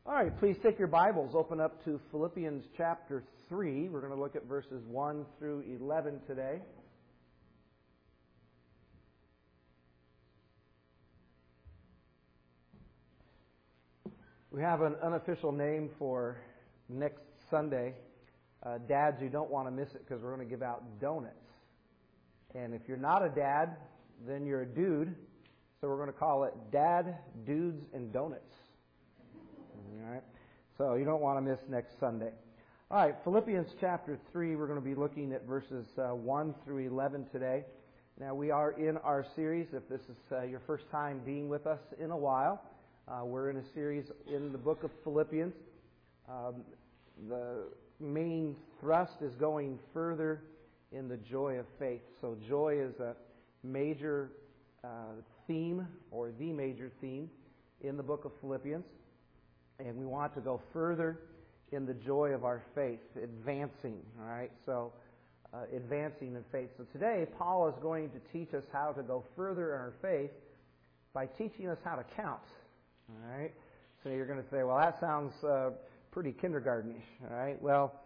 All right, please take your Bibles, open up to Philippians chapter 3. We're going to look at verses 1 through 11 today. We have an unofficial name for next Sunday. Dads, you don't want to miss it because we're going to give out donuts. And if you're not a dad, then you're a dude. So we're going to call it Dad, Dudes, and Donuts. All right. So you don't want to miss next Sunday. All right, Philippians chapter 3, we're going to be looking at verses 1 through 11 today. Now, we are in our series. If this is your first time being with us in a while, we're in a series in the book of Philippians. The main thrust is going further in the joy of faith. So joy is a major theme, or the major theme, in the book of Philippians. And we want to go further in the joy of our faith, advancing, all right? So, advancing in faith. So today, Paul is going to teach us how to go further in our faith by teaching us how to count, all right? So you're going to say, well, that sounds pretty kindergartenish, all right? Well,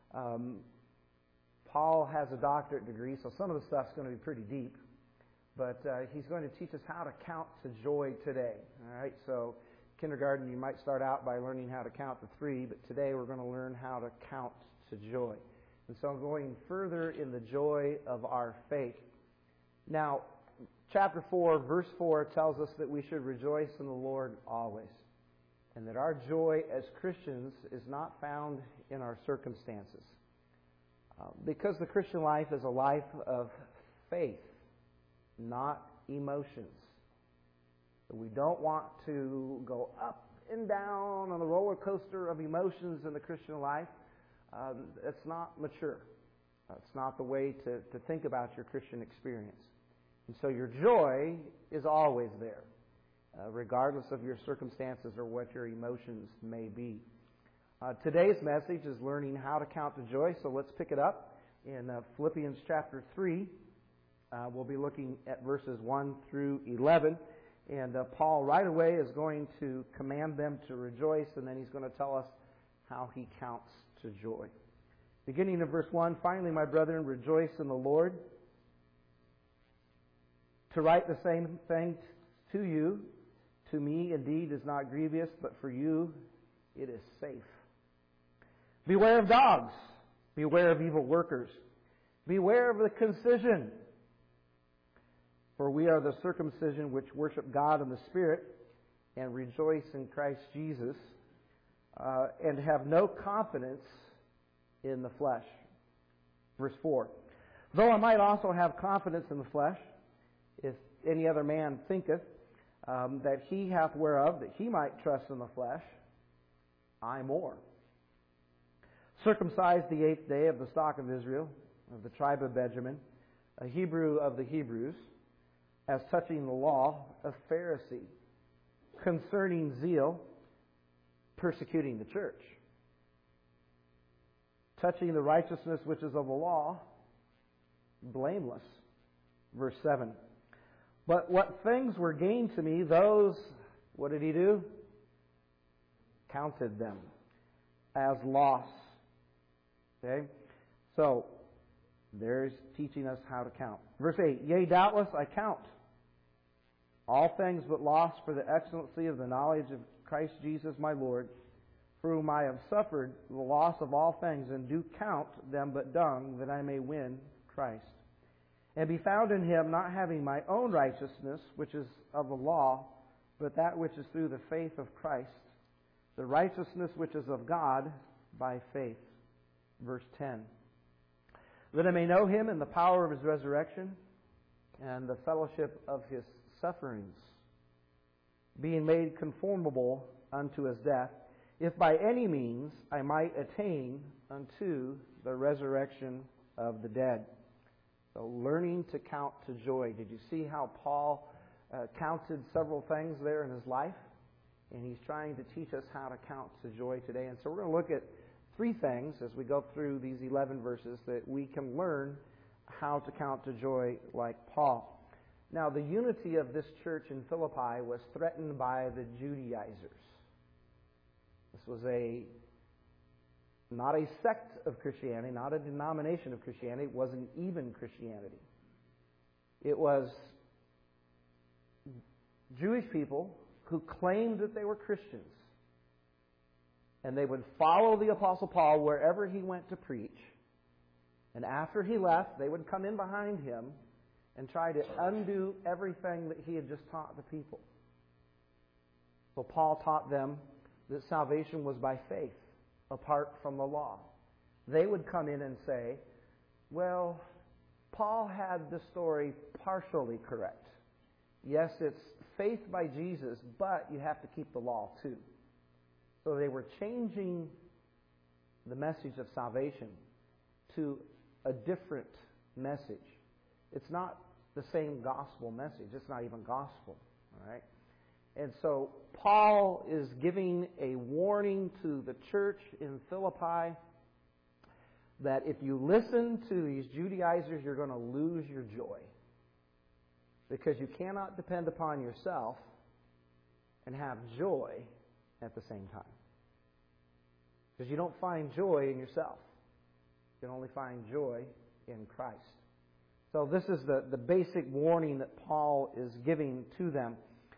Paul has a doctorate degree, so some of the stuff's going to be pretty deep. But he's going to teach us how to count to joy today, all right? So kindergarten, you might start out by learning how to count to 3, but today we're going to learn how to count to joy. And so going further in the joy of our faith. Now, chapter 4, verse 4 tells us that we should rejoice in the Lord always, and that our joy as Christians is not found in our circumstances. Because the Christian life is a life of faith, not emotions. We don't want to go up and down on the roller coaster of emotions in the Christian life. It's not mature. It's not the way to think about your Christian experience. And so your joy is always there, regardless of your circumstances or what your emotions may be. Today's message is learning how to count to joy, so let's pick it up in Philippians chapter 3. We'll be looking at verses 1 through 11. And Paul right away is going to command them to rejoice, and then he's going to tell us how he counts to joy. Beginning in verse 1, finally, my brethren, rejoice in the Lord. To write the same thing to you, to me indeed is not grievous, but for you it is safe. Beware of dogs. Beware of evil workers. Beware of the concision. For we are the circumcision which worship God in the Spirit and rejoice in Christ Jesus and have no confidence in the flesh. Verse 4. Though I might also have confidence in the flesh, if any other man thinketh that he hath whereof that he might trust in the flesh, I more. Circumcised the 8th day of the stock of Israel, of the tribe of Benjamin, a Hebrew of the Hebrews, as touching the law, a Pharisee, concerning zeal, persecuting the church, touching the righteousness which is of the law, blameless. Verse 7. But what things were gained to me, those, what did he do? Counted them as loss. Okay? So, there's teaching us how to count. Verse 8, yea, doubtless I count all things but loss for the excellency of the knowledge of Christ Jesus my Lord, for whom I have suffered the loss of all things, and do count them but dung, that I may win Christ, and be found in him, not having my own righteousness, which is of the law, but that which is through the faith of Christ, the righteousness which is of God by faith. Verse 10. That I may know him in the power of his resurrection and the fellowship of his sufferings, being made conformable unto his death, if by any means I might attain unto the resurrection of the dead. So learning to count to joy. Did you see how Paul counted several things there in his life? And he's trying to teach us how to count to joy today. And so we're going to look at 3 things as we go through these 11 verses that we can learn how to count to joy like Paul. Now, the unity of this church in Philippi was threatened by the Judaizers. This was not a sect of Christianity, not a denomination of Christianity. It wasn't even Christianity. It was Jewish people who claimed that they were Christians. And they would follow the Apostle Paul wherever he went to preach. And after he left, they would come in behind him and try to undo everything that he had just taught the people. So Paul taught them that salvation was by faith, apart from the law. They would come in and say, well, Paul had the story partially correct. Yes, it's faith by Jesus, but you have to keep the law too. So they were changing the message of salvation to a different message. It's not the same gospel message. It's not even gospel. All right? And so Paul is giving a warning to the church in Philippi that if you listen to these Judaizers, you're going to lose your joy. Because you cannot depend upon yourself and have joy at the same time. Because you don't find joy in yourself. You can only find joy in Christ. So this is the basic warning that Paul is giving to them.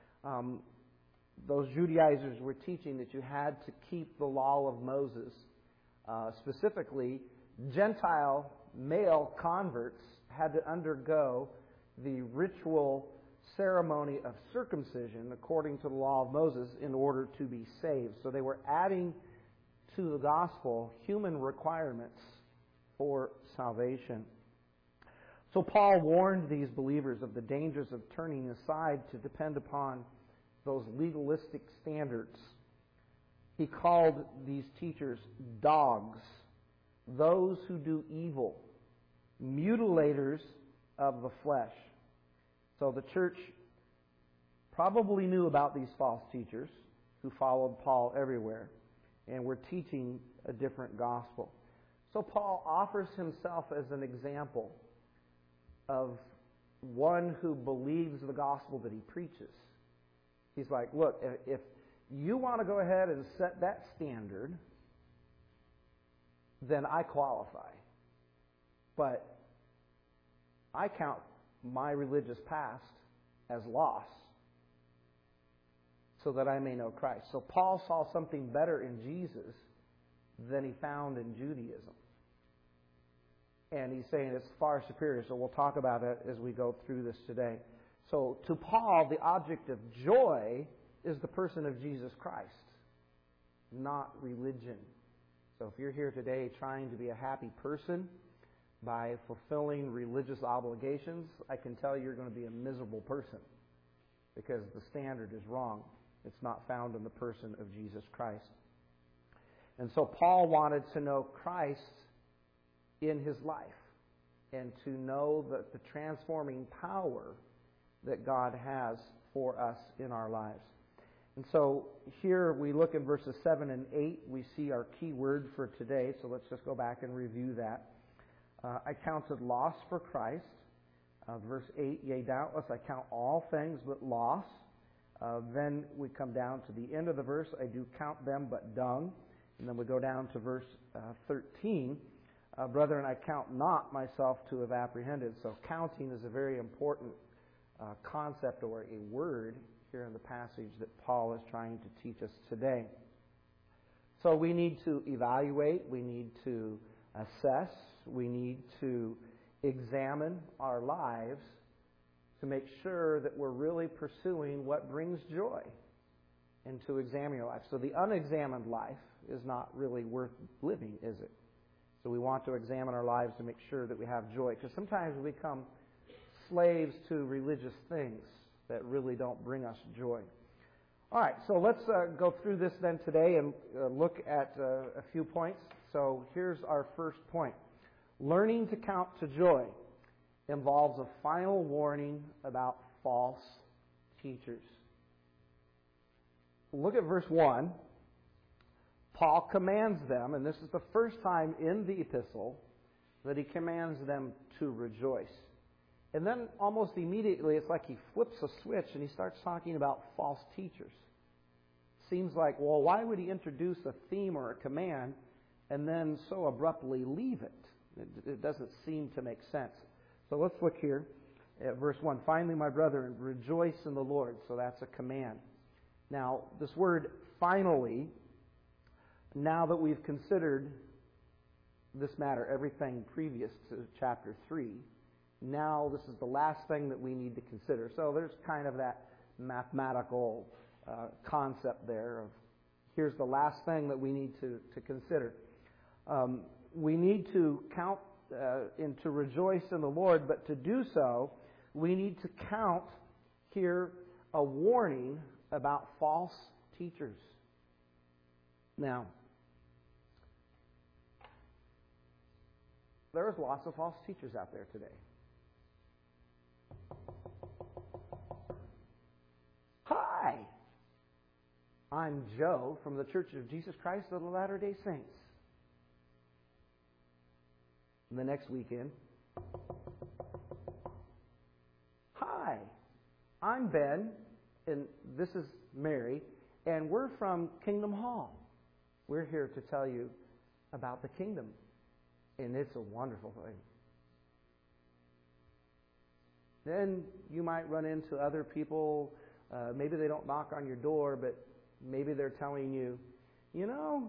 Those Judaizers were teaching that you had to keep the law of Moses. Specifically, Gentile male converts had to undergo the ritual ceremony of circumcision according to the law of Moses in order to be saved. So they were adding to the gospel human requirements for salvation. So Paul warned these believers of the dangers of turning aside to depend upon those legalistic standards. He called these teachers dogs, those who do evil, mutilators of the flesh. So the church probably knew about these false teachers who followed Paul everywhere and were teaching a different gospel. So Paul offers himself as an example of one who believes the gospel that he preaches. He's like, look, if you want to go ahead and set that standard, then I qualify. But I count my religious past as loss so that I may know Christ. So Paul saw something better in Jesus than he found in Judaism. And he's saying it's far superior, so we'll talk about it as we go through this today. So to Paul, the object of joy is the person of Jesus Christ, not religion. So if you're here today trying to be a happy person by fulfilling religious obligations, I can tell you you're going to be a miserable person because the standard is wrong. It's not found in the person of Jesus Christ. And so Paul wanted to know Christ in his life and to know the transforming power that God has for us in our lives. And so here we look in verses 7 and 8. We see our key word for today. So let's just go back and review that. I counted loss for Christ. Verse 8, yea, doubtless I count all things but loss. Then we come down to the end of the verse. I do count them but dung. And then we go down to verse 13. Brethren, I count not myself to have apprehended. So counting is a very important concept or a word here in the passage that Paul is trying to teach us today. So we need to evaluate, we need to assess, we need to examine our lives to make sure that we're really pursuing what brings joy, and to examine your life. So the unexamined life is not really worth living, is it? So we want to examine our lives to make sure that we have joy, because sometimes we become slaves to religious things that really don't bring us joy. All right, so let's go through this then today and look at a few points. So here's our first point. Learning to count to joy involves a final warning about false teachers. Look at verse 1. Paul commands them, and this is the first time in the epistle that he commands them to rejoice. And then almost immediately, it's like he flips a switch and he starts talking about false teachers. seems like, well, why would he introduce a theme or a command and then so abruptly leave it? It doesn't seem to make sense. So let's look here at verse 1. Finally, my brethren, rejoice in the Lord. So that's a command. Now, this word finally, now that we've considered this matter, everything previous to chapter 3, now this is the last thing that we need to consider. So there's kind of that mathematical concept there of here's the last thing that we need to consider. We need to count and to rejoice in the Lord, but to do so, we need to count here a warning about false teachers. Now, there's lots of false teachers out there today. Hi, I'm Joe from the Church of Jesus Christ of the Latter-day Saints. And the next weekend, hi, I'm Ben, and this is Mary, and we're from Kingdom Hall. We're here to tell you about the kingdom, and it's a wonderful thing. Then you might run into other people. Maybe they don't knock on your door, but maybe they're telling you, you know,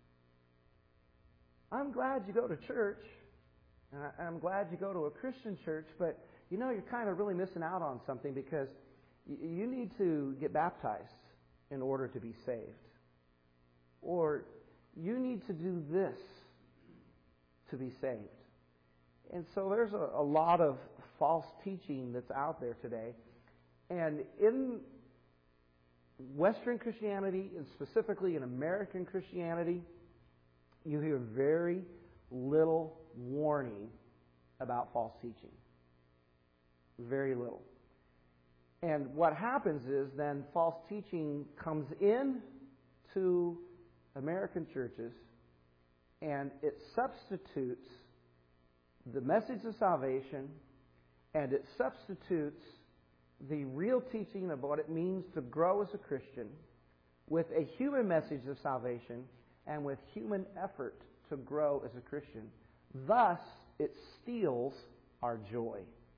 I'm glad you go to church. I'm glad you go to a Christian church, but you know, you're kind of really missing out on something because you need to get baptized in order to be saved. Or you need to do this to be saved. And so there's a lot of false teaching that's out there today. And in Western Christianity, and specifically in American Christianity, you hear very little warning about false teaching. Very little. And what happens is then false teaching comes in to American churches and it substitutes the message of salvation and it substitutes the real teaching of what it means to grow as a Christian with a human message of salvation and with human effort to grow as a Christian. Thus, it steals our joy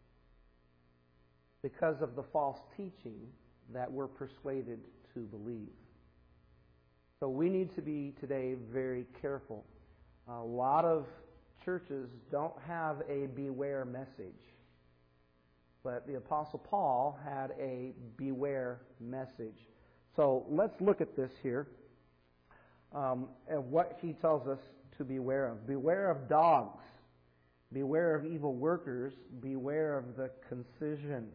because of the false teaching that we're persuaded to believe. So we need to be today very careful. A lot of churches don't have a beware message. But the Apostle Paul had a beware message. So let's look at this here and what he tells us to beware of. Beware of dogs. Beware of evil workers. Beware of the concision.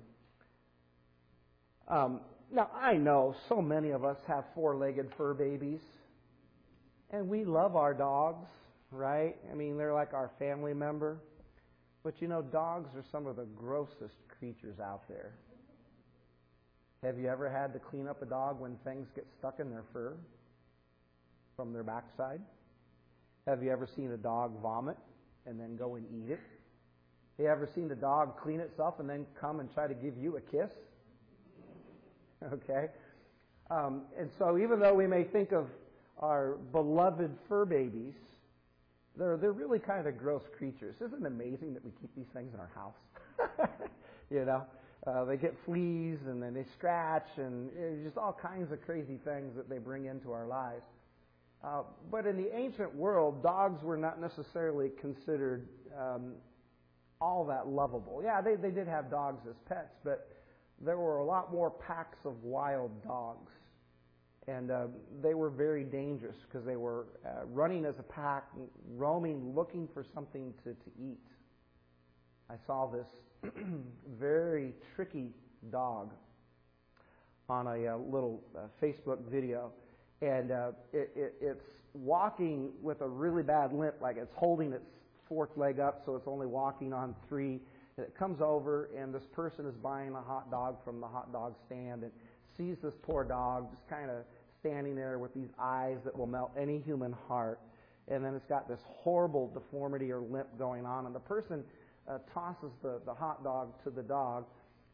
Now, I know so many of us have four-legged fur babies. And we love our dogs, right? I mean, they're like our family member. But you know, dogs are some of the grossest creatures out there. Have you ever had to clean up a dog when things get stuck in their fur from their backside? Have you ever seen a dog vomit and then go and eat it? Have you ever seen a dog clean itself and then come and try to give you a kiss? Okay? And so even though we may think of our beloved fur babies, they're really kind of gross creatures. Isn't it amazing that we keep these things in our house? You know, they get fleas and then they scratch and just all kinds of crazy things that they bring into our lives. But in the ancient world, dogs were not necessarily considered all that lovable. Yeah, they did have dogs as pets, but there were a lot more packs of wild dogs. And they were very dangerous because they were running as a pack, roaming, looking for something to eat. I saw this very tricky dog on a little Facebook video. And it's walking with a really bad limp, like it's holding its fourth leg up, so it's only walking on three. And it comes over, and this person is buying a hot dog from the hot dog stand and sees this poor dog just kind of standing there with these eyes that will melt any human heart. And then it's got this horrible deformity or limp going on. And the person tosses the hot dog to the dog.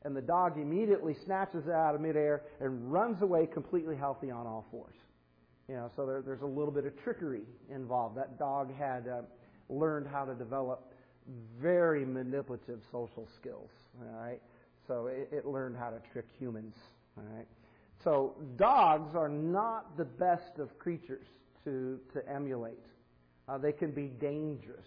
And the dog immediately snatches it out of midair and runs away completely healthy on all fours. So there's a little bit of trickery involved. That dog had learned how to develop very manipulative social skills. All right, so it learned how to trick humans. All right, so dogs are not the best of creatures to emulate. They can be dangerous.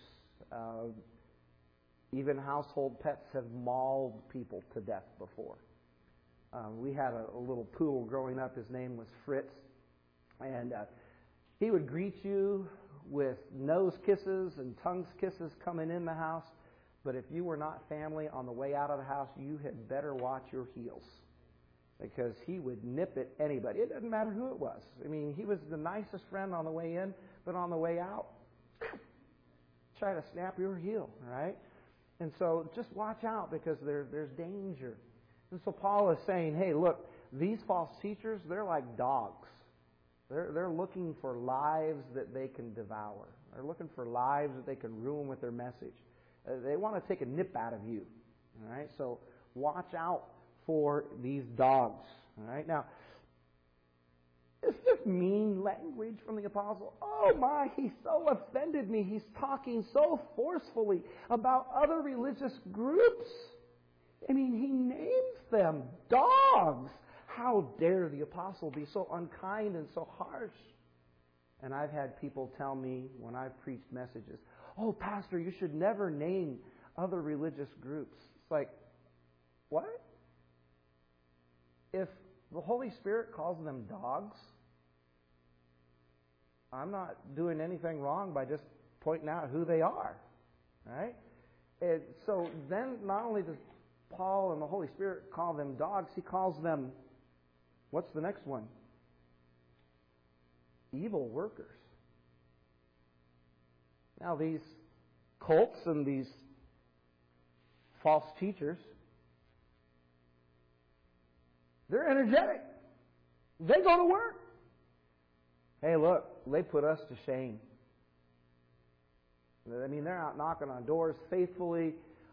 Even household pets have mauled people to death before. We had a little poodle growing up. His name was Fritz. And he would greet you with nose kisses and tongue kisses coming in the house. But if you were not family on the way out of the house, you had better watch your heels. Because he would nip at anybody. It doesn't matter who it was. I mean, he was the nicest friend on the way in, but on the way out, try to snap your heel, right? And so just watch out because there's danger. And so Paul is saying, hey, look, these false teachers, they're like dogs. They're looking for lives that they can devour. They're looking for lives that they can ruin with their message. They want to take a nip out of you. All right? So watch out for these dogs. All right? Now, is this mean language from the apostle? Oh my, he so offended me. He's talking so forcefully about other religious groups. I mean, he names them dogs. How dare the apostle be so unkind and so harsh? And I've had people tell me when I've preached messages, oh, Pastor, you should never name other religious groups. It's like, what? If the Holy Spirit calls them dogs, I'm not doing anything wrong by just pointing out who they are. Right? And so then not only does Paul and the Holy Spirit call them dogs, he calls them, what's the next one? Evil workers. Now these cults and these false teachers, they're energetic. They go to work. Hey, look, they put us to shame. I mean, they're out knocking on doors faithfully.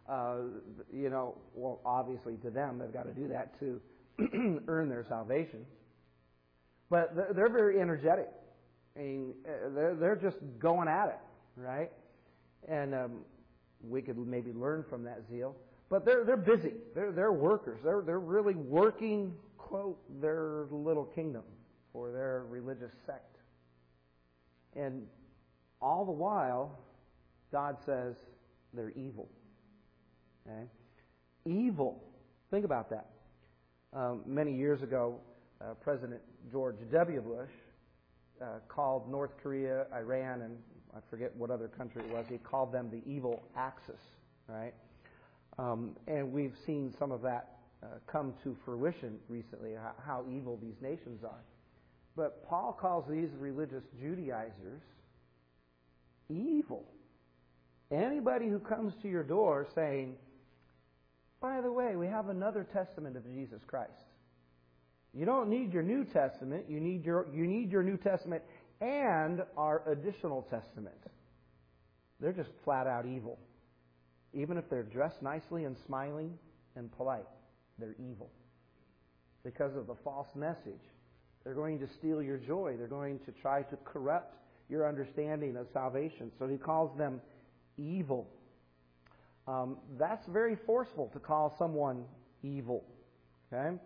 Well, obviously to them, they've got to do that to earn their salvation. But they're very energetic. I mean, they're just going at it, right? And we could maybe learn from that zeal. But they're busy. They're workers. They're really working, quote, their little kingdom for their religious sect. And all the while, God says they're evil. Okay? Evil. Think about that. Many years ago, President George W. Bush called North Korea, Iran, and I forget what other country it was. He called them the evil axis, right? And we've seen some of that come to fruition recently, how evil these nations are. But Paul calls these religious Judaizers evil. Anybody who comes to your door saying, by the way, we have another testament of Jesus Christ. You don't need your New Testament. You need your New Testament and our additional testament. They're just flat out evil. Even if they're dressed nicely and smiling and polite, they're evil. Because of the false message. They're going to steal your joy. They're going to try to corrupt your understanding of salvation. So he calls them evil. That's very forceful to call someone evil. Okay?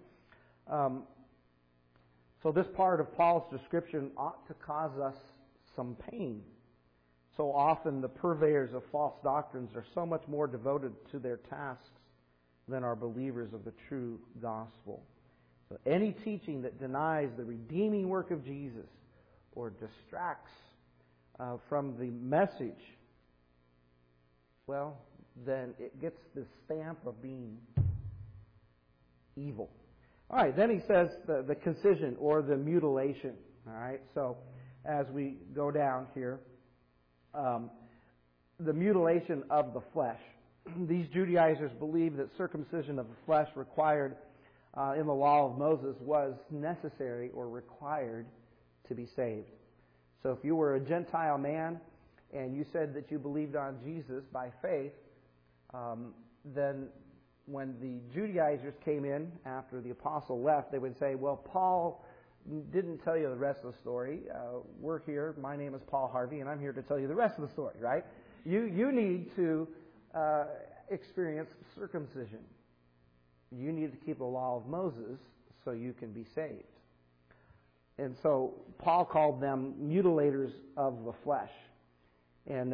So this part of Paul's description ought to cause us some pain. So often the purveyors of false doctrines are so much more devoted to their tasks than are believers of the true gospel. So any teaching that denies the redeeming work of Jesus or distracts from the message, well, then it gets the stamp of being evil. All right, then he says the concision or the mutilation. All right, so as we go down here, the mutilation of the flesh. These Judaizers believed that circumcision of the flesh required in the law of Moses was necessary or required to be saved. So if you were a Gentile man and you said that you believed on Jesus by faith, then when the Judaizers came in after the apostle left, they would say, well, Paul didn't tell you the rest of the story. We're here. My name is Paul Harvey, and I'm here to tell you the rest of the story, right? You need to experience circumcision. You need to keep the law of Moses so you can be saved. And so Paul called them mutilators of the flesh. And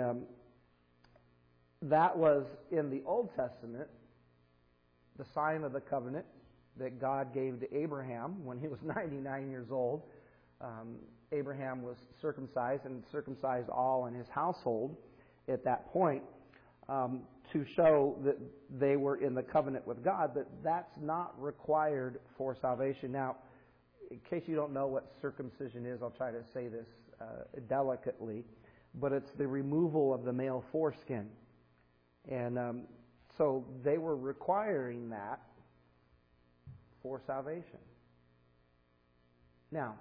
that was, in the Old Testament, the sign of the covenant that God gave to Abraham when he was 99 years old. Abraham was circumcised and circumcised all in his household at that point to show that they were in the covenant with God, but that's not required for salvation. Now, in case you don't know what circumcision is, I'll try to say this delicately, but it's the removal of the male foreskin. And so they were requiring that for salvation. Now,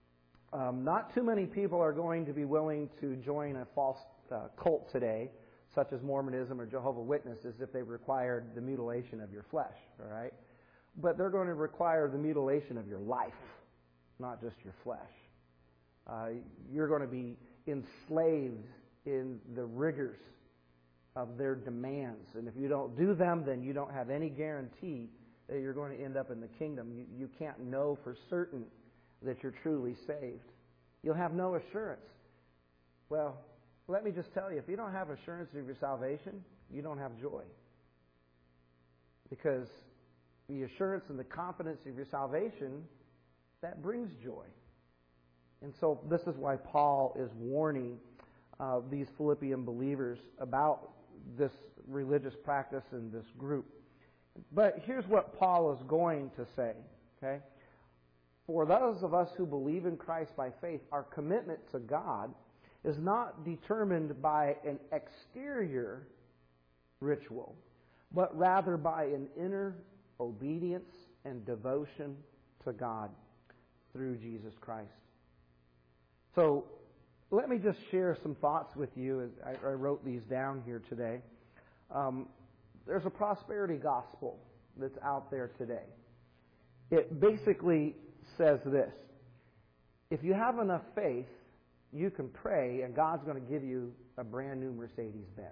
not too many people are going to be willing to join a false cult today, such as Mormonism or Jehovah's Witnesses, if they required the mutilation of your flesh, all right? But they're going to require the mutilation of your life, not just your flesh. You're going to be enslaved in the rigors of their demands. And if you don't do them, then you don't have any guarantee that you're going to end up in the kingdom. You can't know for certain that you're truly saved. You'll have no assurance. Well, let me just tell you, if you don't have assurance of your salvation, you don't have joy. Because the assurance and the confidence of your salvation, that brings joy. And so this is why Paul is warning these Philippian believers about this religious practice in this group. But here's what Paul is going to say, okay? For those of us who believe in Christ by faith, our commitment to God is not determined by an exterior ritual, but rather by an inner obedience and devotion to God through Jesus Christ. So let me just share some thoughts with you. I wrote these down here today. There's a prosperity gospel that's out there today. It basically says this: if you have enough faith, you can pray and God's going to give you a brand new Mercedes-Benz.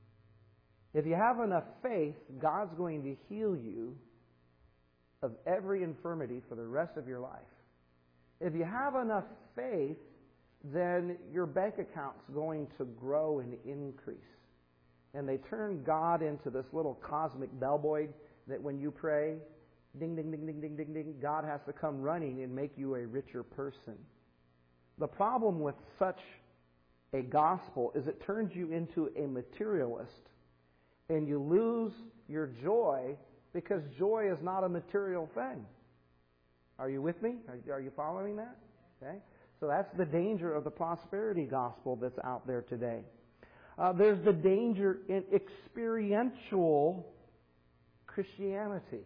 If you have enough faith, God's going to heal you of every infirmity for the rest of your life. If you have enough faith, then your bank account's going to grow and increase. And they turn God into this little cosmic bellboy that when you pray, ding, ding, ding, ding, ding, ding, ding, God has to come running and make you a richer person. The problem with such a gospel is it turns you into a materialist, and you lose your joy because joy is not a material thing. Are you with me? Are you following that? Okay. So that's the danger of the prosperity gospel that's out there today. There's the danger in experiential Christianity.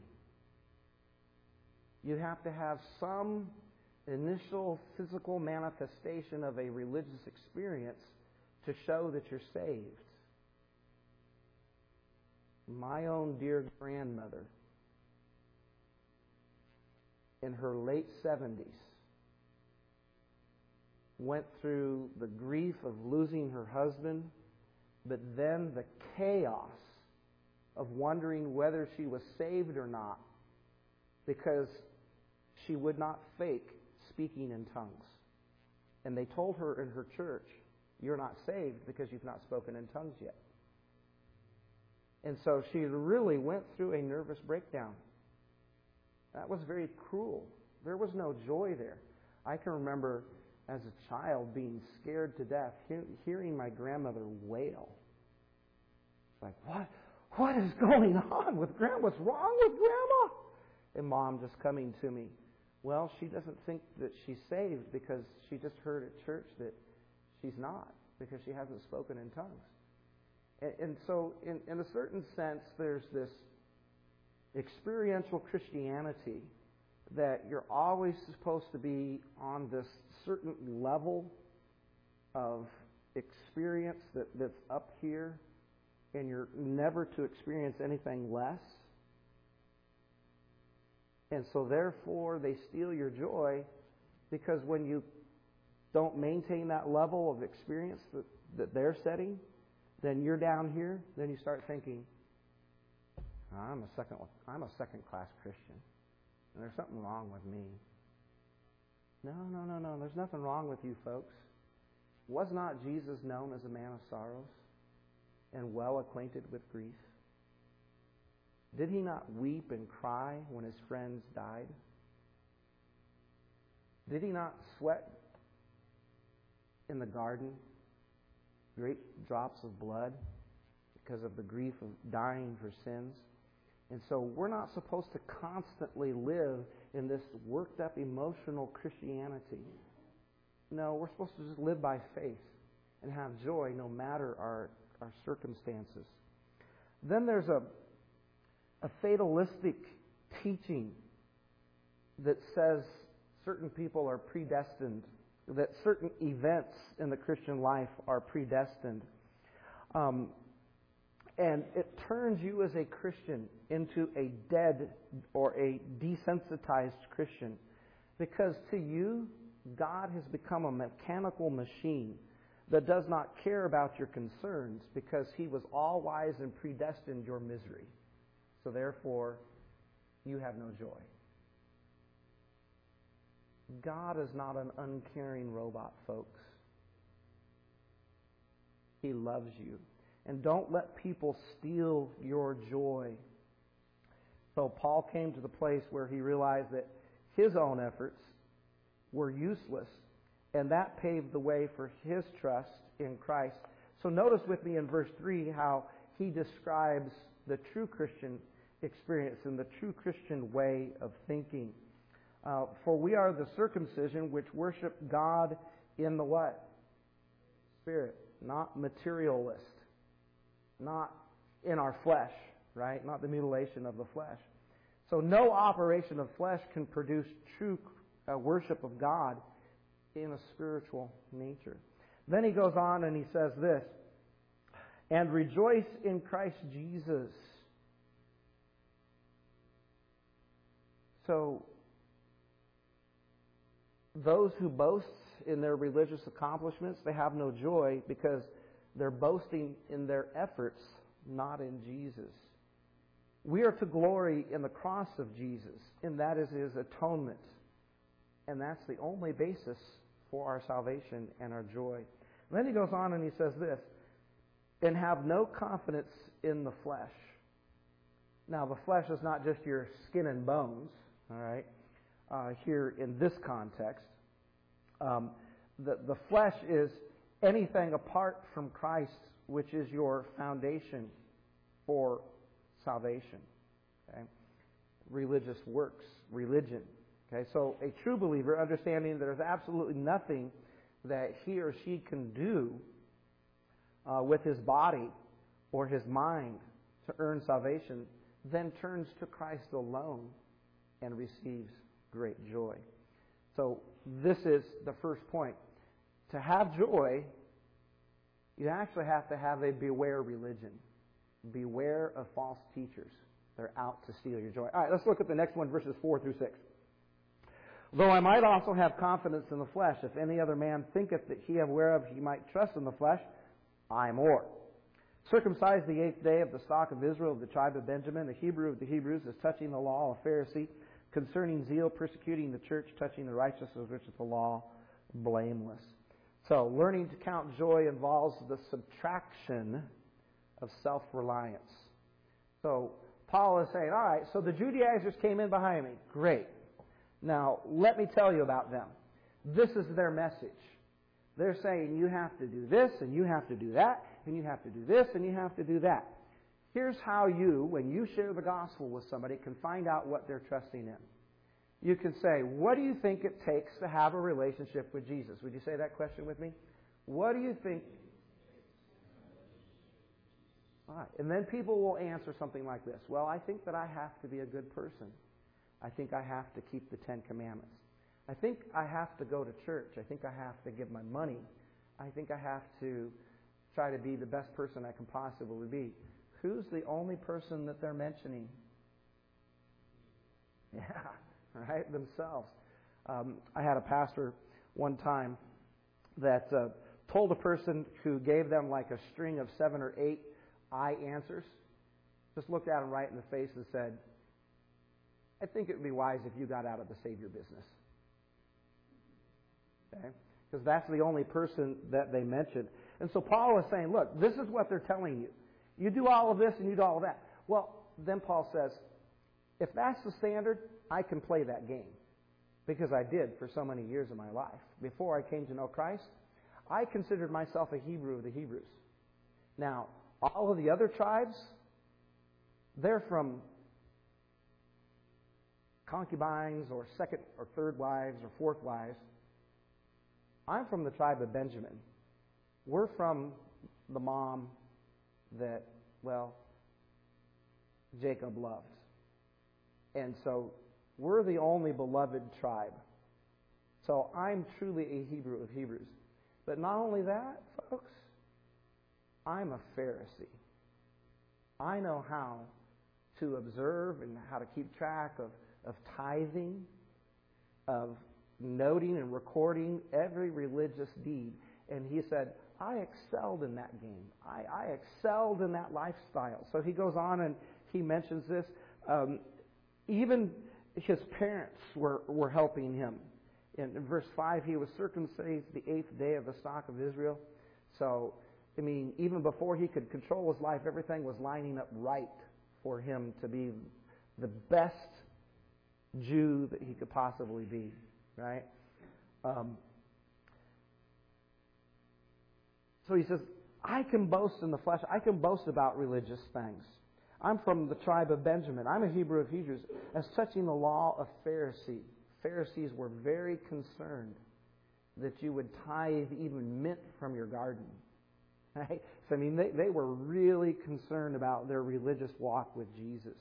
You have to have some initial physical manifestation of a religious experience to show that you're saved. My own dear grandmother, in her late 70s, went through the grief of losing her husband, but then the chaos of wondering whether she was saved or not, because she would not fake speaking in tongues. And they told her in her church, you're not saved because you've not spoken in tongues yet. And so she really went through a nervous breakdown. That was very cruel. There was no joy there. I can remember as a child being scared to death, hearing my grandmother wail. It's like, what is going on with Grandma? What's wrong with Grandma? And Mom just coming to me, well, she doesn't think that she's saved because she just heard at church that she's not, because she hasn't spoken in tongues. And so, in a certain sense, there's this experiential Christianity that you're always supposed to be on this certain level of experience that's up here, and you're never to experience anything less. And so therefore they steal your joy, because when you don't maintain that level of experience that they're setting, then you're down here, then you start thinking, I'm a second-class Christian, and there's something wrong with me. No. There's nothing wrong with you, folks. Was not Jesus known as a man of sorrows and well acquainted with grief? Did he not weep and cry when his friends died? Did he not sweat in the garden great drops of blood because of the grief of dying for sins? And so we're not supposed to constantly live in this worked up emotional Christianity. No, we're supposed to just live by faith and have joy no matter our circumstances. Then there's a fatalistic teaching that says certain people are predestined, that certain events in the Christian life are predestined. And it turns you as a Christian into a dead or a desensitized Christian, because to you, God has become a mechanical machine that does not care about your concerns, because He was all-wise and predestined your misery. So therefore, you have no joy. God is not an uncaring robot, folks. He loves you. And don't let people steal your joy. So Paul came to the place where he realized that his own efforts were useless, and that paved the way for his trust in Christ. So notice with me in verse 3 how he describes the true Christian experience and the true Christian way of thinking. For we are the circumcision which worship God in the what? Spirit, not materialist. Not in our flesh, right? Not the mutilation of the flesh. So no operation of flesh can produce true worship of God in a spiritual nature. Then he goes on and he says this, and rejoice in Christ Jesus. So those who boast in their religious accomplishments, they have no joy because they're boasting in their efforts, not in Jesus. We are to glory in the cross of Jesus, and that is His atonement. And that's the only basis for our salvation and our joy. And then he goes on and he says this, and have no confidence in the flesh. Now, the flesh is not just your skin and bones, all right, here in this context. The flesh is anything apart from Christ, which is your foundation for salvation. Okay? Religious works, religion. Okay? So a true believer, understanding that there's absolutely nothing that he or she can do with his body or his mind to earn salvation, then turns to Christ alone and receives great joy. So this is the first point. To have joy, you actually have to have a beware religion. Beware of false teachers. They're out to steal your joy. All right, let's look at the next one, verses 4 through 6. Though I might also have confidence in the flesh, if any other man thinketh that he have whereof he might trust in the flesh, I more. Circumcised the 8th day of the stock of Israel, of the tribe of Benjamin, the Hebrew of the Hebrews, as touching the law, a Pharisee, concerning zeal, persecuting the church, touching the righteousness which is the law, blameless. So, learning to count joy involves the subtraction of self-reliance. So, Paul is saying, all right, so the Judaizers came in behind me. Great. Now, let me tell you about them. This is their message. They're saying you have to do this, and you have to do that, and you have to do this, and you have to do that. Here's how you, when you share the gospel with somebody, can find out what they're trusting in. You can say, what do you think it takes to have a relationship with Jesus? Would you say that question with me? What do you think? All right. And then people will answer something like this. Well, I think that I have to be a good person. I think I have to keep the 10 Commandments. I think I have to go to church. I think I have to give my money. I think I have to try to be the best person I can possibly be. Who's the only person that they're mentioning? Yeah, right, themselves. I had a pastor one time that told a person who gave them like a string of 7 or 8 I answers, just looked at him right in the face and said, I think it would be wise if you got out of the Savior business. Okay? Because that's the only person that they mentioned. And so Paul is saying, look, this is what they're telling you. You do all of this and you do all of that. Well, then Paul says, if that's the standard, I can play that game. Because I did for so many years of my life. Before I came to know Christ, I considered myself a Hebrew of the Hebrews. Now, all of the other tribes, they're from concubines or second or third wives or fourth wives. I'm from the tribe of Benjamin. We're from the mom that, well, Jacob loved. And so we're the only beloved tribe. So I'm truly a Hebrew of Hebrews. But not only that, folks, I'm a Pharisee. I know how to observe and how to keep track of tithing, of noting and recording every religious deed. And he said, I excelled in that game. I excelled in that lifestyle. So he goes on and he mentions this. Even his parents were helping him. In verse 5, he was circumcised the 8th day of the stock of Israel. So, I mean, even before he could control his life, everything was lining up right for him to be the best Jew that he could possibly be, right? So he says, I can boast in the flesh. I can boast about religious things. I'm from the tribe of Benjamin. I'm a Hebrew of Hebrews. As touching the law of Pharisee, Pharisees were very concerned that you would tithe even mint from your garden. Right? So, I mean, they were really concerned about their religious walk with Jesus.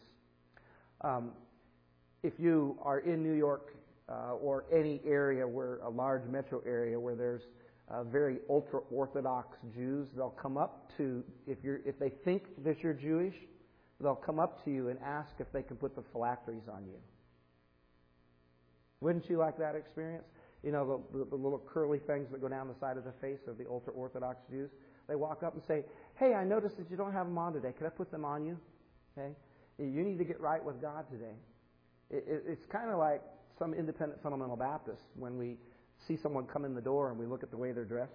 If you are in New York or any area where a large metro area where there's very ultra-Orthodox Jews, they'll come up to, if they think that you're Jewish, they'll come up to you and ask if they can put the phylacteries on you. Wouldn't you like that experience? You know, the little curly things that go down the side of the face of the ultra-Orthodox Jews? They walk up and say, hey, I noticed that you don't have them on today. Could I put them on you? Okay? You need to get right with God today. It's kind of like some independent fundamental Baptists when we see someone come in the door and we look at the way they're dressed.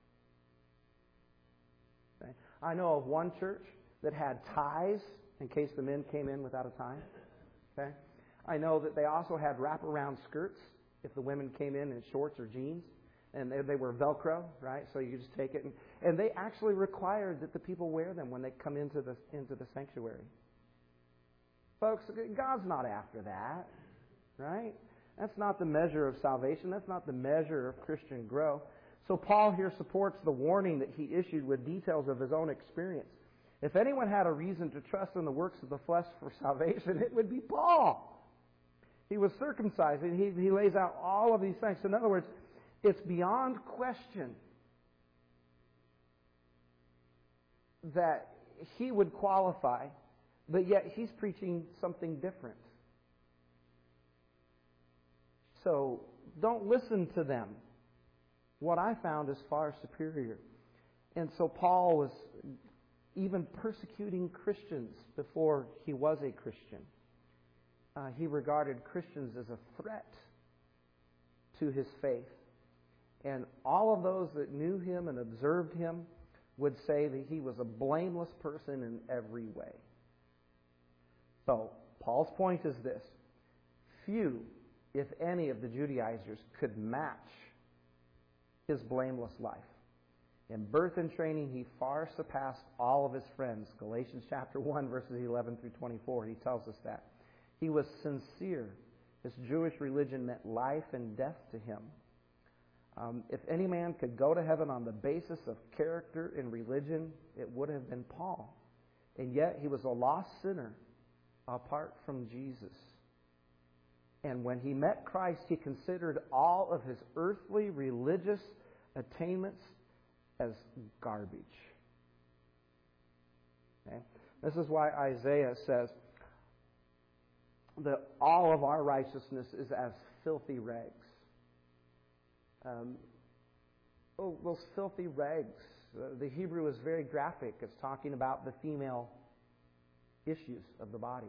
Okay? I know of one church that had ties in case the men came in without a tie. Okay? I know that they also had wraparound skirts if the women came in shorts or jeans. And they were Velcro, right? So you could just take it. And they actually required that the people wear them when they come into the sanctuary. Folks, God's not after that, right? That's not the measure of salvation. That's not the measure of Christian growth. So Paul here supports the warning that he issued with details of his own experience. If anyone had a reason to trust in the works of the flesh for salvation, it would be Paul. He was circumcised, and he lays out all of these things. So in other words, it's beyond question that he would qualify, but yet he's preaching something different. So don't listen to them. What I found is far superior. And so Paul was even persecuting Christians before he was a Christian. He regarded Christians as a threat to his faith. And all of those that knew him and observed him would say that he was a blameless person in every way. So, Paul's point is this. Few, if any, of the Judaizers could match his blameless life. In birth and training, he far surpassed all of his friends. Galatians chapter 1, verses 11 through 24, he tells us that. He was sincere. His Jewish religion meant life and death to him. If any man could go to heaven on the basis of character and religion, it would have been Paul. And yet he was a lost sinner apart from Jesus. And when he met Christ, he considered all of his earthly religious attainments as garbage. Okay? This is why Isaiah says, that all of our righteousness is as filthy rags. Those filthy rags. The Hebrew is very graphic. It's talking about the female issues of the body.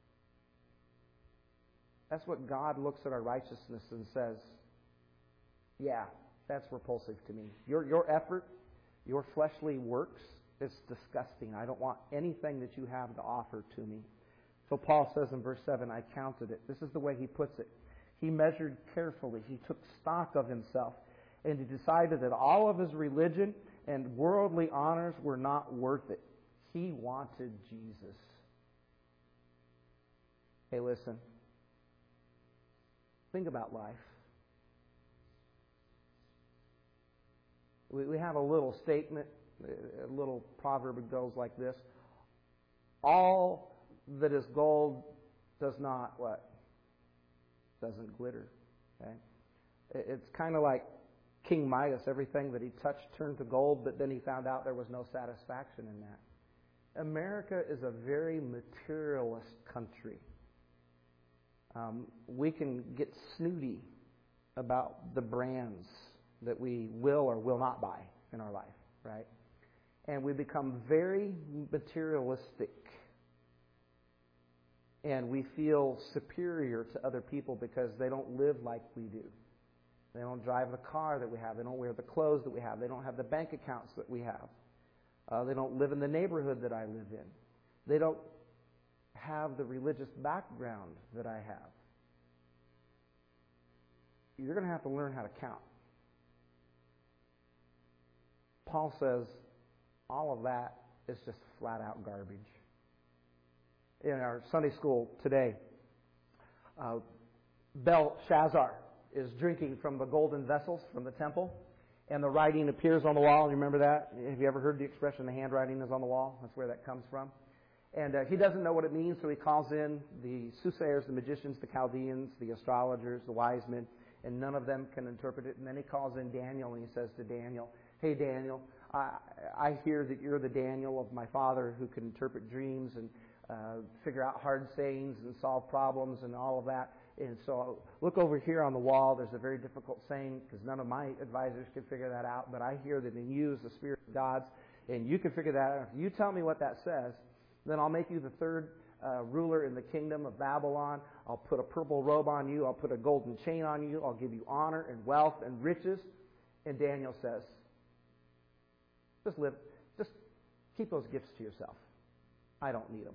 That's what God looks at our righteousness and says, yeah, that's repulsive to me. Your effort, your fleshly works, it's disgusting. I don't want anything that you have to offer to me. So Paul says in verse 7, I counted it. This is the way he puts it. He measured carefully. He took stock of himself. And he decided that all of his religion and worldly honors were not worth it. He wanted Jesus. Hey, listen. Think about life. We have a little statement, a little proverb that goes like this. All that is gold does not what? Doesn't glitter. Okay? It's kind of like King Midas. Everything that he touched turned to gold, but then he found out there was no satisfaction in that. America is a very materialist country. We can get snooty about the brands that we will or will not buy in our life, right? And we become very materialistic. And we feel superior to other people because they don't live like we do. They don't drive the car that we have. They don't wear the clothes that we have. They don't have the bank accounts that we have. They don't live in the neighborhood that I live in. They don't have the religious background that I have. You're going to have to learn how to count. Paul says all of that is just flat out garbage. In our Sunday school today, Belshazzar is drinking from the golden vessels from the temple, and the writing appears on the wall. You remember that? Have you ever heard the expression, the handwriting is on the wall? That's where that comes from. And he doesn't know what it means, so he calls in the soothsayers, the magicians, the Chaldeans, the astrologers, the wise men, and none of them can interpret it. And then he calls in Daniel, and he says to Daniel, hey, Daniel, I hear that you're the Daniel of my father who can interpret dreams and figure out hard sayings and solve problems and all of that. And so look over here on the wall. There's a very difficult saying because none of my advisors can figure that out. But I hear that in you is the Spirit of God, and you can figure that out. If you tell me what that says, then I'll make you the third ruler in the kingdom of Babylon. I'll put a purple robe on you. I'll put a golden chain on you. I'll give you honor and wealth and riches. And Daniel says, just keep those gifts to yourself. I don't need them.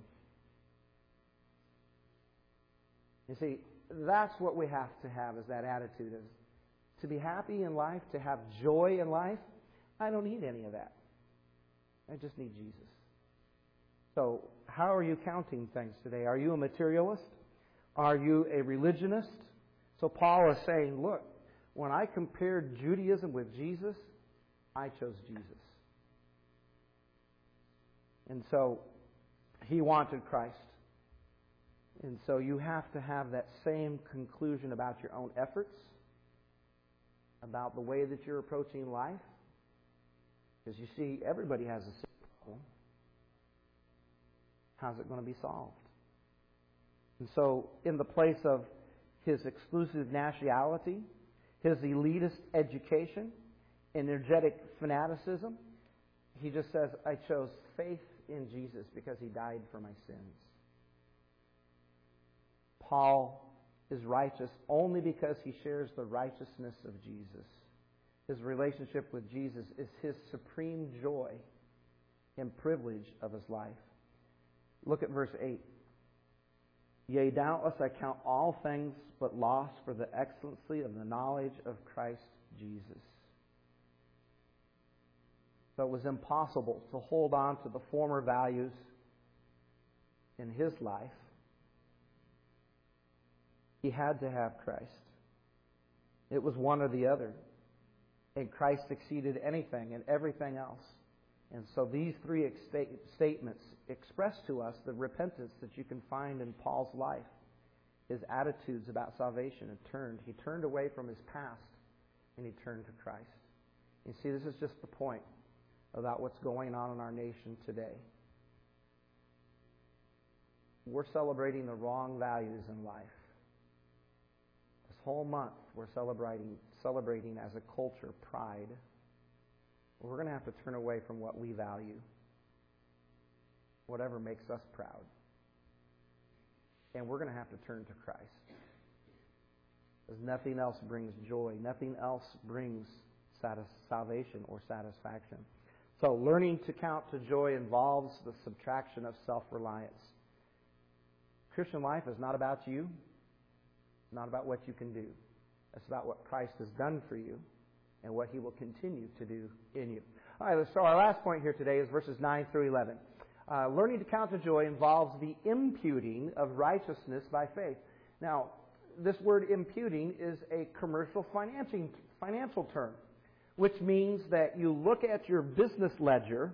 You see, that's what we have to have is that attitude is to be happy in life, to have joy in life. I don't need any of that. I just need Jesus. So how are you counting things today? Are you a materialist? Are you a religionist? So Paul is saying, look, when I compared Judaism with Jesus, I chose Jesus. And so he wanted Christ. And so you have to have that same conclusion about your own efforts, about the way that you're approaching life. Because you see, everybody has a sin problem. How's it going to be solved? And so in the place of his exclusive nationality, his elitist education, energetic fanaticism, he just says, I chose faith in Jesus because he died for my sins. Paul is righteous only because he shares the righteousness of Jesus. His relationship with Jesus is his supreme joy and privilege of his life. Look at verse 8. Yea, doubtless I count all things but loss for the excellency of the knowledge of Christ Jesus. So it was impossible to hold on to the former values in his life. He had to have Christ. It was one or the other. And Christ exceeded anything and everything else. And so these three statements express to us the repentance that you can find in Paul's life. His attitudes about salvation had turned. He turned away from his past and he turned to Christ. You see, this is just the point about what's going on in our nation today. we're celebrating the wrong values in life. This whole month, we're celebrating as a culture pride. We're going to have to turn away from what we value, whatever makes us proud. And we're going to have to turn to Christ. Because nothing else brings joy. Nothing else brings salvation or satisfaction. So learning to count to joy involves the subtraction of self-reliance. Christian life is not about you. It's not about what you can do. It's about what Christ has done for you and what He will continue to do in you. All right, so our last point here today is verses 9 through 11. Learning to count to joy involves the imputing of righteousness by faith. Now, this word imputing is a commercial financial term, which means that you look at your business ledger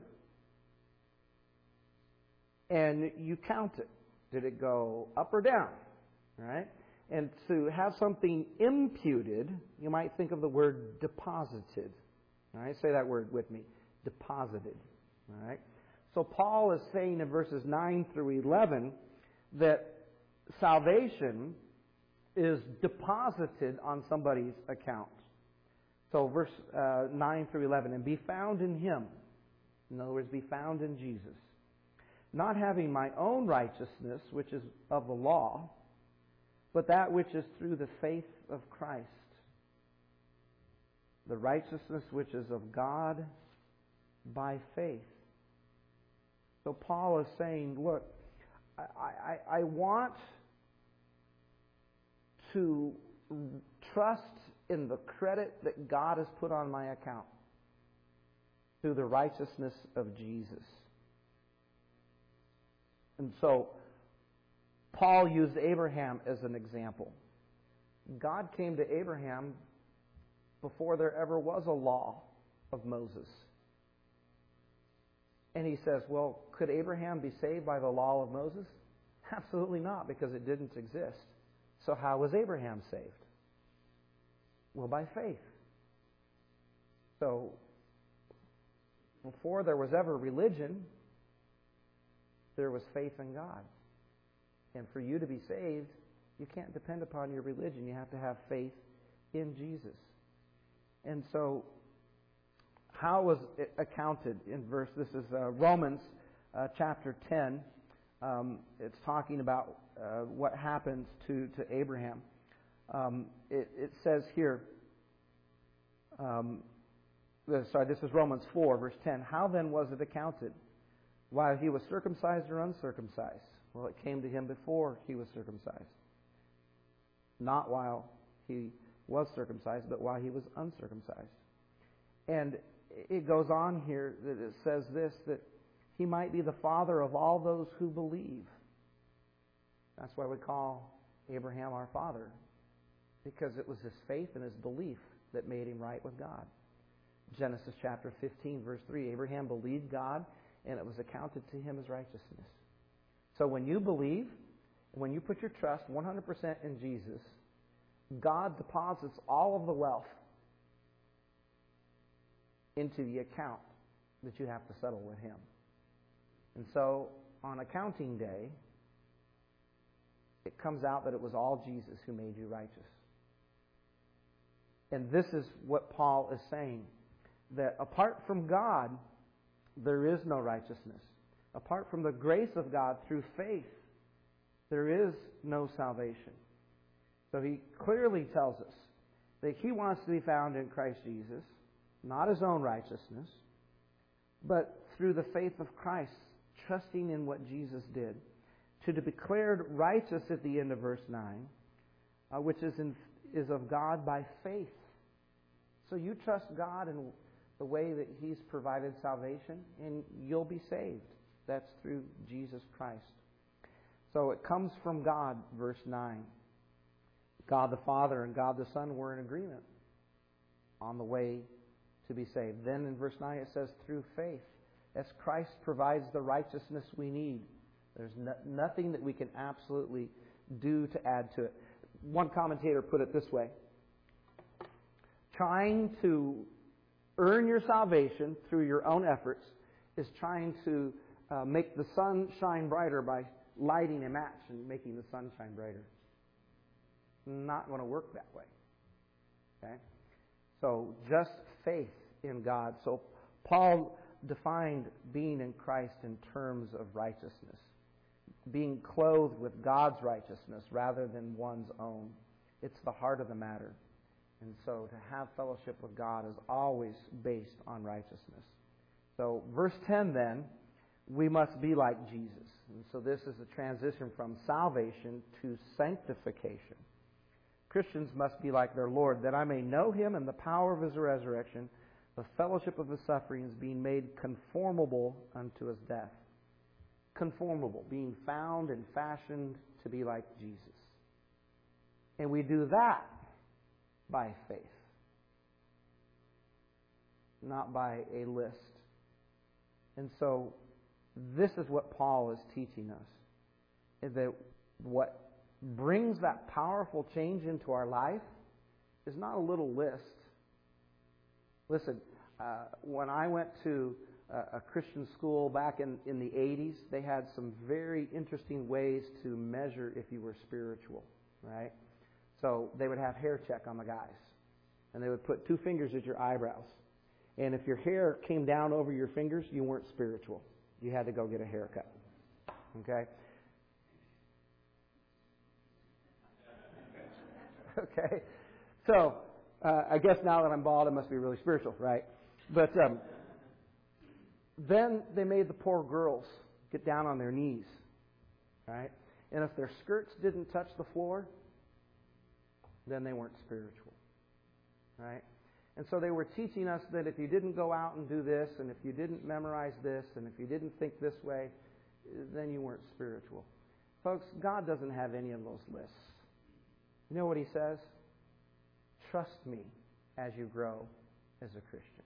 and you count it. Did it go up or down? All right? And to have something imputed, you might think of the word deposited. All right? Say that word with me. Deposited. All right? So Paul is saying in verses 9 through 11 that salvation is deposited on somebody's account. So verse 9 through 11, and be found in Him. In other words, be found in Jesus. Not having my own righteousness, which is of the law, but that which is through the faith of Christ. The righteousness which is of God by faith. So Paul is saying, look, I want to trust in the credit that God has put on my account through the righteousness of Jesus. And so, Paul used Abraham as an example. God came to Abraham before there ever was a law of Moses. And he says, well, could Abraham be saved by the law of Moses? Absolutely not, because it didn't exist. So how was Abraham saved? Well, by faith. So, before there was ever religion, there was faith in God. And for you to be saved, you can't depend upon your religion. You have to have faith in Jesus. And so, how was it accounted in this is Romans chapter 10. It's talking about what happens to Abraham. It says here, this is Romans 4, verse 10. How then was it accounted? While he was circumcised or uncircumcised? Well, it came to him before he was circumcised. Not while he was circumcised, but while he was uncircumcised. And it goes on here that it says this, that he might be the father of all those who believe. That's why we call Abraham our father, because it was his faith and his belief that made him right with God. Genesis chapter 15, verse 3, Abraham believed God, and it was accounted to him as righteousness. So when you believe, when you put your trust 100% in Jesus, God deposits all of the wealth into the account that you have to settle with Him. And so, on accounting day, it comes out that it was all Jesus who made you righteous. And this is what Paul is saying, that apart from God, there is no righteousness. Apart from the grace of God through faith, there is no salvation. So he clearly tells us that he wants to be found in Christ Jesus, not his own righteousness, but through the faith of Christ, trusting in what Jesus did, to be declared righteous at the end of verse 9, which is of God by faith. So you trust God in the way that He's provided salvation, and you'll be saved. That's through Jesus Christ. So it comes from God, verse 9. God the Father and God the Son were in agreement on the way to be saved. Then in verse 9 it says, through faith, as Christ provides the righteousness we need. There's nothing that we can absolutely do to add to it. One commentator put it this way: trying to earn your salvation through your own efforts is trying to make the sun shine brighter by lighting a match and making the sun shine brighter. Not going to work that way. Okay? So just faith in God. So Paul defined being in Christ in terms of righteousness. Being clothed with God's righteousness rather than one's own. It's the heart of the matter. And so to have fellowship with God is always based on righteousness. So verse 10 then, we must be like Jesus. And so this is a transition from salvation to sanctification. Christians must be like their Lord, that I may know Him and the power of His resurrection, the fellowship of His sufferings, being made conformable unto His death. Conformable, being found and fashioned to be like Jesus. And we do that by faith, not by a list. And so this is what Paul is teaching us, is that what brings that powerful change into our life is not a little list. Listen, when I went to a Christian school back in the 80s, they had some very interesting ways to measure if you were spiritual, right? So they would have hair check on the guys, and they would put 2 fingers at your eyebrows. And if your hair came down over your fingers, you weren't spiritual. You had to go get a haircut. Okay? Okay? So, I guess now that I'm bald, I must be really spiritual, right? But then they made the poor girls get down on their knees, right? And if their skirts didn't touch the floor, then they weren't spiritual, right? And so they were teaching us that if you didn't go out and do this, and if you didn't memorize this, and if you didn't think this way, then you weren't spiritual. Folks, God doesn't have any of those lists. You know what He says? Trust me as you grow as a Christian.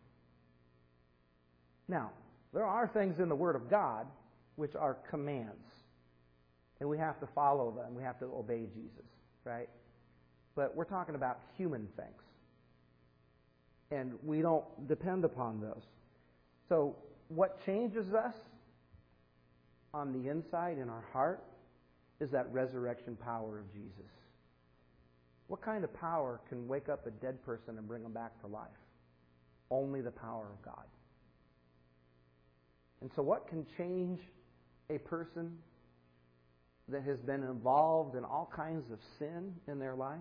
Now, there are things in the Word of God which are commands, and we have to follow them. We have to obey Jesus, right? But we're talking about human things. And we don't depend upon those. So what changes us on the inside in our heart is that resurrection power of Jesus. What kind of power can wake up a dead person and bring them back to life? Only the power of God. And so what can change a person that has been involved in all kinds of sin in their life?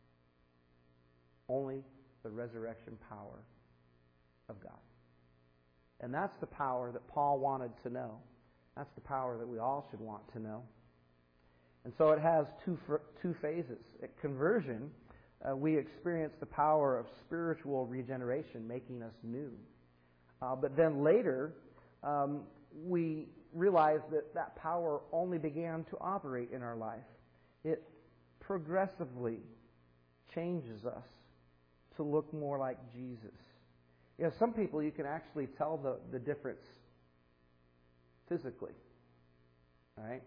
Only the resurrection power of God. And that's the power that Paul wanted to know. That's the power that we all should want to know. And so it has two phases. At conversion, we experience the power of spiritual regeneration, making us new. But then later, we realize that that power only began to operate in our life. It progressively changes us to look more like Jesus. You know, some people you can actually tell the difference physically. Right?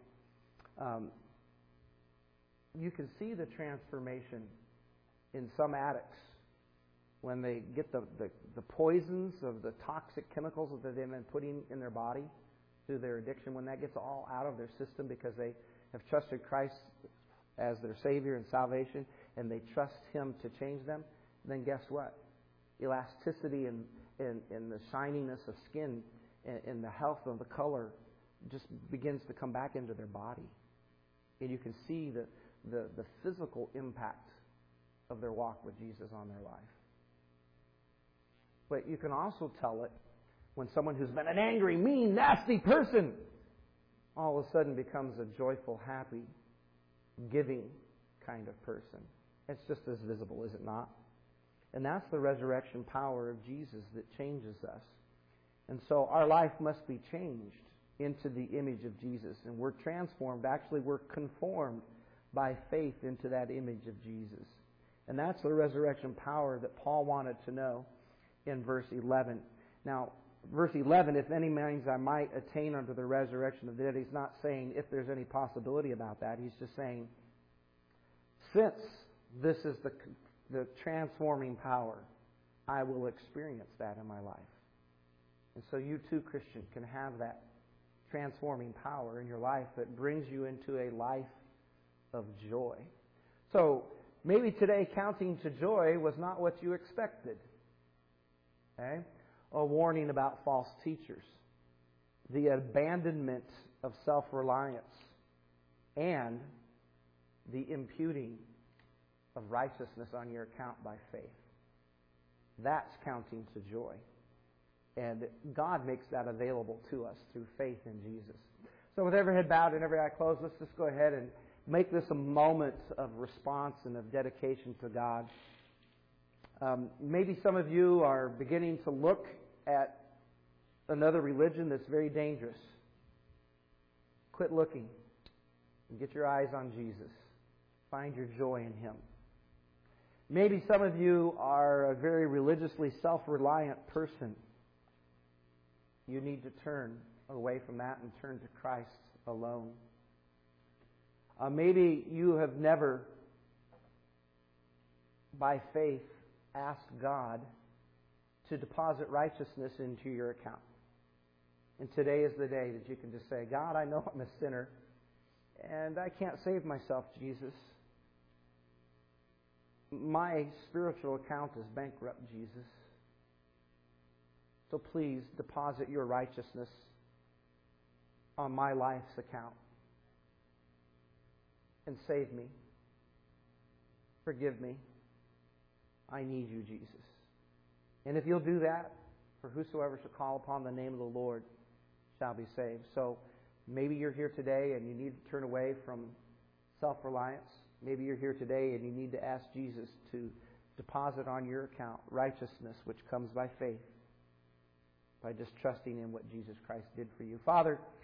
You can see the transformation in some addicts when they get the poisons of the toxic chemicals that they've been putting in their body through their addiction. When that gets all out of their system because they have trusted Christ as their Savior and salvation, and they trust Him to change them, then guess what? Elasticity and the shininess of skin and the health of the color just begins to come back into their body. And you can see the physical impact of their walk with Jesus on their life. But you can also tell it when someone who's been an angry, mean, nasty person all of a sudden becomes a joyful, happy, giving kind of person. It's just as visible, is it not? And that's the resurrection power of Jesus that changes us. And so our life must be changed into the image of Jesus. And we're transformed. Actually, we're conformed by faith into that image of Jesus. And that's the resurrection power that Paul wanted to know in verse 11. Now, verse 11, if any means I might attain unto the resurrection of the dead, he's not saying if there's any possibility about that. He's just saying, since this is the transforming power, I will experience that in my life. And so you too, Christian, can have that transforming power in your life that brings you into a life of joy. So maybe today counting to joy was not what you expected. Okay? A warning about false teachers, the abandonment of self-reliance, and the imputing of righteousness on your account by faith. That's counting to joy. And God makes that available to us through faith in Jesus. So with every head bowed and every eye closed, let's just go ahead and make this a moment of response and of dedication to God. Maybe some of you are beginning to look at another religion that's very dangerous. Quit looking and get your eyes on Jesus. Find your joy in Him. Maybe some of you are a very religiously self-reliant person. You need to turn away from that and turn to Christ alone. Maybe you have never, by faith, asked God to deposit righteousness into your account. And today is the day that you can just say, God, I know I'm a sinner, and I can't save myself, Jesus. My spiritual account is bankrupt, Jesus. So please deposit your righteousness on my life's account and save me. Forgive me. I need you, Jesus. And if you'll do that, for whosoever shall call upon the name of the Lord shall be saved. So maybe you're here today and you need to turn away from self-reliance. Maybe you're here today and you need to ask Jesus to deposit on your account righteousness which comes by faith, by just trusting in what Jesus Christ did for you. Father,